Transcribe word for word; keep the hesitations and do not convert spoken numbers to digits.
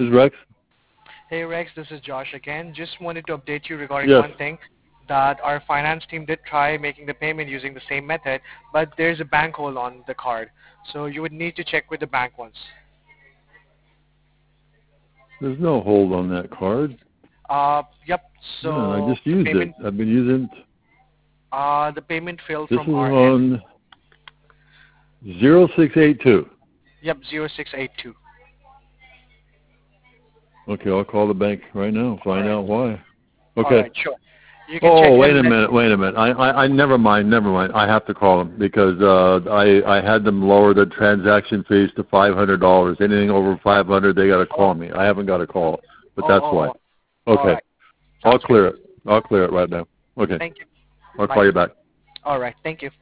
is Rex. Hey Rex, this is Josh again. Just wanted to update you regarding Yes. one thing, that our finance team did try making the payment using the same method, but there's a bank hold on the card. So you would need to check with the bank once. There's no hold on that card. Uh, yep. No, I So just the used it. payment, I've been using it. uh, the payment failed This is from our end. on zero six eight two. Yep, zero six eight two. Okay, I'll call the bank right now. All Find right. out why. All Okay. right, sure. You can check Oh, wait and a let. minute, wait a minute. I, I, I never mind, never mind. I have to call them because uh, I, I had them lower the transaction fees to five hundred dollars. Anything over five hundred, they got to call Oh, me. I haven't got a call, but oh, that's oh, why. oh. All Okay, right. I'll Sounds good. clear it. I'll clear it right now. Okay, Thank you. I'll Bye. call you back. All right. Thank you.